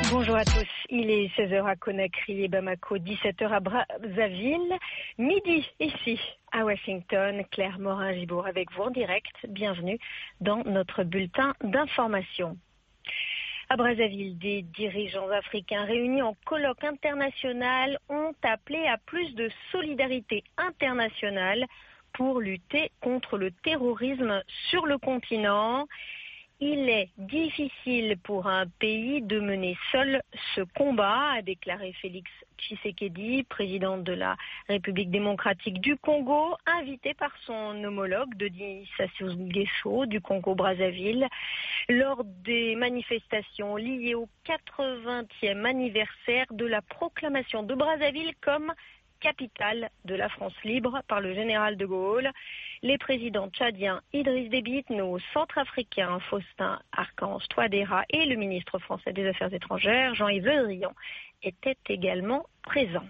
Bonjour à tous, il est 16h à Conakry et Bamako, 17h à Brazzaville, midi ici à Washington. Claire Morin-Gibour avec vous en direct, bienvenue dans notre bulletin d'information. À Brazzaville, des dirigeants africains réunis en colloque international ont appelé à plus de solidarité internationale pour lutter contre le terrorisme sur le continent. Il est difficile pour un pays de mener seul ce combat, a déclaré Félix Tshisekedi, président de la République démocratique du Congo, invité par son homologue Denis Sassou Nguesso du Congo-Brazzaville lors des manifestations liées au 80e anniversaire de la proclamation de Brazzaville comme capitale de la France libre par le général de Gaulle. Les présidents tchadiens Idriss Déby Itno, centrafricains Faustin Archange Touadéra et le ministre français des Affaires étrangères Jean-Yves Le Drian étaient également présents.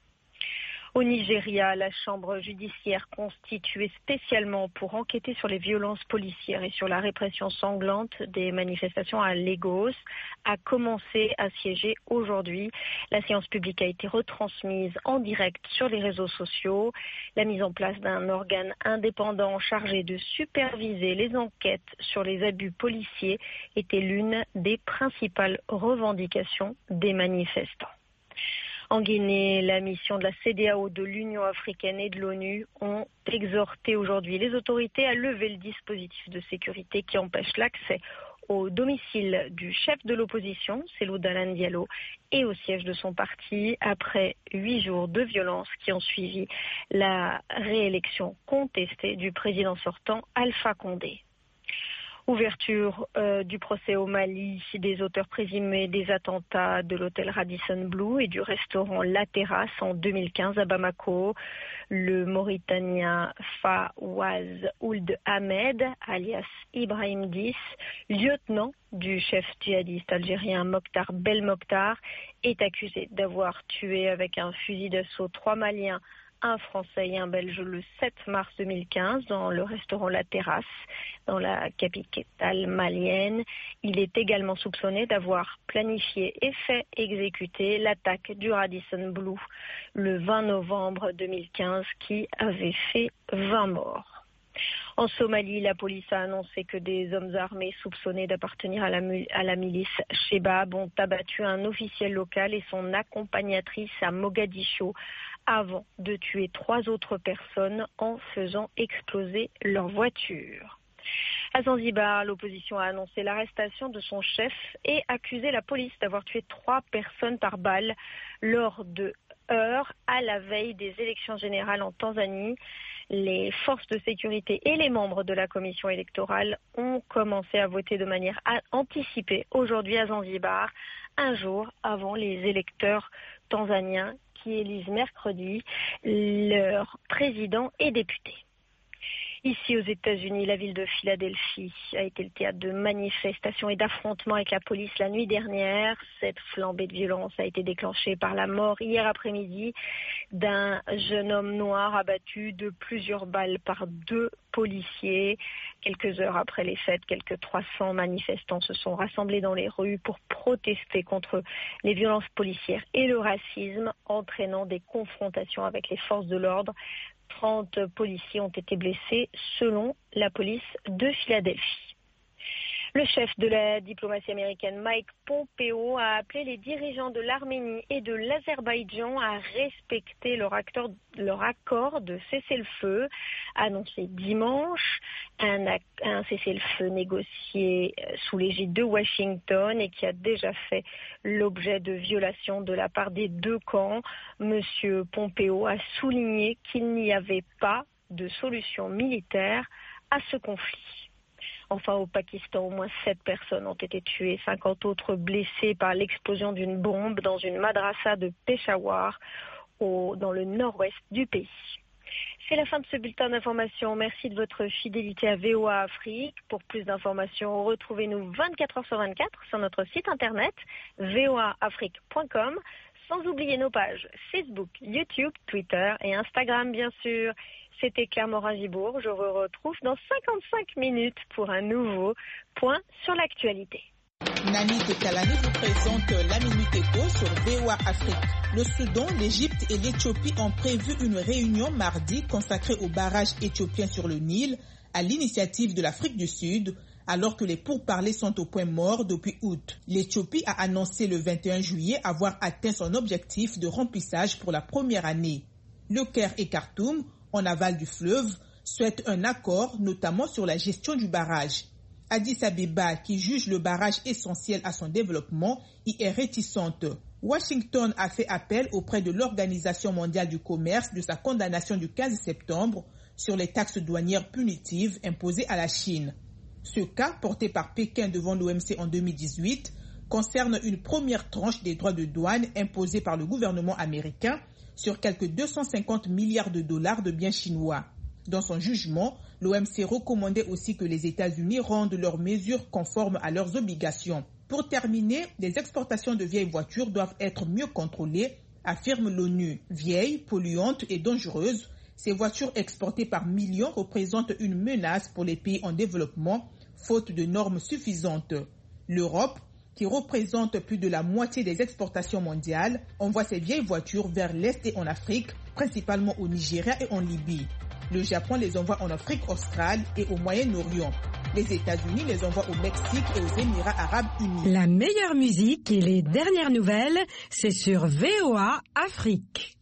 Au Nigeria, la chambre judiciaire constituée spécialement pour enquêter sur les violences policières et sur la répression sanglante des manifestations à Lagos a commencé à siéger aujourd'hui. La séance publique a été retransmise en direct sur les réseaux sociaux. La mise en place d'un organe indépendant chargé de superviser les enquêtes sur les abus policiers était l'une des principales revendications des manifestants. En Guinée, la mission de la CEDEAO, de l'Union africaine et de l'ONU ont exhorté aujourd'hui les autorités à lever le dispositif de sécurité qui empêche l'accès au domicile du chef de l'opposition, Cellou Dalein Diallo, et au siège de son parti après 8 jours de violence qui ont suivi la réélection contestée du président sortant Alpha Condé. Ouverture du procès au Mali des auteurs présumés des attentats de l'hôtel Radisson Blu et du restaurant La Terrasse en 2015 à Bamako. Le Mauritanien Fawaz Ould Ahmed, alias Ibrahim 10, lieutenant du chef djihadiste algérien Mokhtar Belmokhtar, est accusé d'avoir tué avec un fusil d'assaut 3 Maliens, un Français et un Belge le 7 mars 2015 dans le restaurant La Terrasse, dans la capitale malienne. Il est également soupçonné d'avoir planifié et fait exécuter l'attaque du Radisson Blu le 20 novembre 2015 qui avait fait 20 morts. En Somalie, la police a annoncé que des hommes armés soupçonnés d'appartenir à la milice Shebab ont abattu un officiel local et son accompagnatrice à Mogadiscio avant de tuer 3 autres personnes en faisant exploser leur voiture. À Zanzibar, l'opposition a annoncé l'arrestation de son chef et accusé la police d'avoir tué 3 personnes par balle lors de heurts à la veille des élections générales en Tanzanie. Les forces de sécurité et les membres de la commission électorale ont commencé à voter de manière anticipée aujourd'hui à Zanzibar, un jour avant les électeurs tanzaniens qui élisent mercredi leur président et députés. Ici aux États-Unis, la ville de Philadelphie a été le théâtre de manifestations et d'affrontements avec la police la nuit dernière. Cette flambée de violence a été déclenchée par la mort hier après-midi d'un jeune homme noir abattu de plusieurs balles par 2 policiers. Quelques heures après les fêtes, quelques 300 manifestants se sont rassemblés dans les rues pour protester contre les violences policières et le racisme, entraînant des confrontations avec les forces de l'ordre. 30 policiers ont été blessés selon la police de Philadelphie. Le chef de la diplomatie américaine, Mike Pompeo, a appelé les dirigeants de l'Arménie et de l'Azerbaïdjan à respecter leur accord de cessez-le-feu, annoncé dimanche, un cessez-le-feu négocié sous l'égide de Washington et qui a déjà fait l'objet de violations de la part des 2 camps. Monsieur Pompeo a souligné qu'il n'y avait pas de solution militaire à ce conflit. Enfin, au Pakistan, au moins 7 personnes ont été tuées, 50 autres blessées par l'explosion d'une bombe dans une madrasa de Peshawar, dans le nord-ouest du pays. C'est la fin de ce bulletin d'information. Merci de votre fidélité à VOA Afrique. Pour plus d'informations, retrouvez-nous 24 heures sur 24 sur notre site internet voaafrique.com, sans oublier nos pages Facebook, YouTube, Twitter et Instagram, bien sûr. C'était Claire Morin-Gibour. Je vous retrouve dans 55 minutes pour un nouveau point sur l'actualité. Nani Tekalani vous présente la Minute Éco sur VOA Afrique. Le Soudan, l'Égypte et l'Éthiopie ont prévu une réunion mardi consacrée au barrage éthiopien sur le Nil à l'initiative de l'Afrique du Sud, alors que les pourparlers sont au point mort depuis août. L'Éthiopie a annoncé le 21 juillet avoir atteint son objectif de remplissage pour la première année. Le Caire et Khartoum, en aval du fleuve, souhaitent un accord, notamment sur la gestion du barrage. Addis Abeba, qui juge le barrage essentiel à son développement, y est réticente. Washington a fait appel auprès de l'Organisation mondiale du commerce de sa condamnation du 15 septembre sur les taxes douanières punitives imposées à la Chine. Ce cas, porté par Pékin devant l'OMC en 2018, concerne une première tranche des droits de douane imposés par le gouvernement américain sur quelques 250 milliards de dollars de biens chinois. Dans son jugement, l'OMC recommandait aussi que les États-Unis rendent leurs mesures conformes à leurs obligations. Pour terminer, les exportations de vieilles voitures doivent être mieux contrôlées, affirme l'ONU. Vieilles, polluantes et dangereuses, ces voitures exportées par millions représentent une menace pour les pays en développement, faute de normes suffisantes. L'Europe, qui représente plus de la moitié des exportations mondiales, envoie ces vieilles voitures vers l'Est et en Afrique, principalement au Nigeria et en Libye. Le Japon les envoie en Afrique australe et au Moyen-Orient. Les États-Unis les envoient au Mexique et aux Émirats arabes unis. La meilleure musique et les dernières nouvelles, c'est sur VOA Afrique.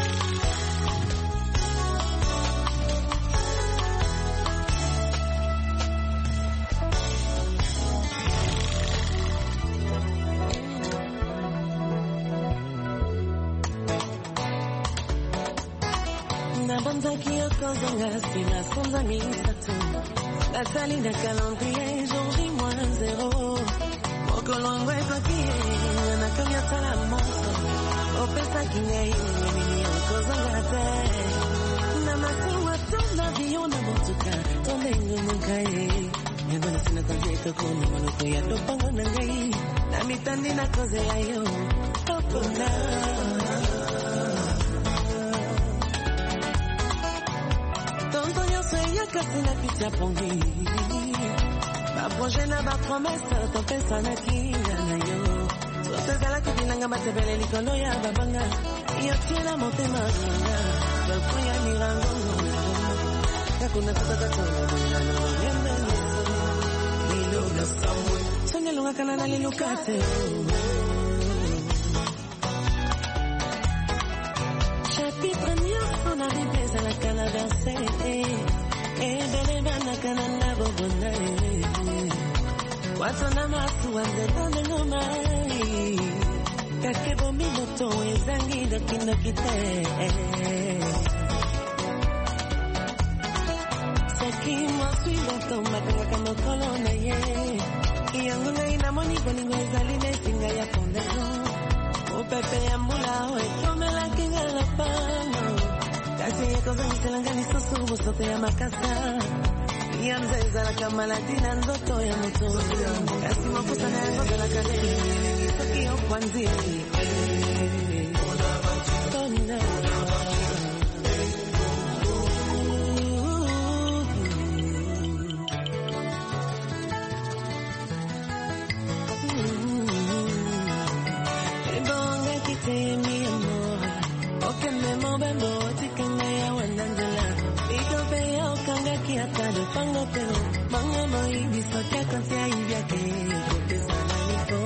Nathalie de calendrier, jour J-0. Mokolongo est papier, Nakalia Salamoso. Opesa Kinei, Mimi, Kozangate. Namaku, Watona, Viona Motuka, Tomengo Munkai. Yabana Sinakaje, Kono, Monokoya, Topango Nangai. Namitandi Nakoze Ayo, Topona. Kasi na pitia pongi ba projet na ba promesse to pesa na kinga na yo to pesa ki binanga matebele likolo ya babanga ya tena motema kinga ba kuya mirango kakuna tata tona na lilo na samu sonya lunga kana na lilukate chapitre mieux on arrive à la canadensée. Ebelebana kananda bobona watona masu wanze ngomai kakebo mimoto ezangi dokino kite saki mwasui batoma kama kolona ye yangu na ina moni bolingo ezali mesinga ya pondezo opepe ya mbula oetomela kinga la pano kasi yako zangi susu sote ya makasa yanzeza la kamalatina ndoto ya moto kasi mafuta na yango la kadeni sokio kwanzi ebonga kitemi amor okeme mobembo tikanga wanandela itope ya okanga kiata de pango pero manga moi bisoka kantia ivyake kopesa na niko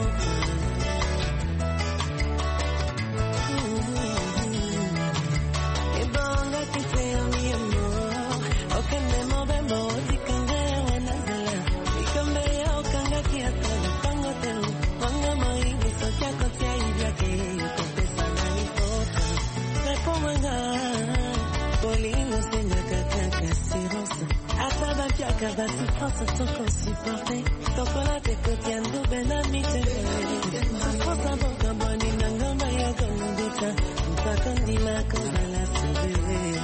ebonga kitemi amor okeme mobembo tikanga wanandela itope ya okanga kiata de pango pero manga moi bisoka kantia ivyake kopesa na niko repomanga Polingo senya kaka silence Ataba kiaka batu France toko supporté Toko la te kotiando benamite Afrosa boka boni nangamba ya gonguta Mpakandi la koza la sebe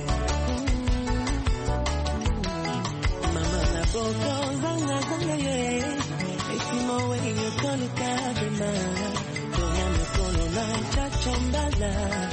Mama na boko zanga zanga ye Etimo we yo kolu kadema Konya me kolo na chachombala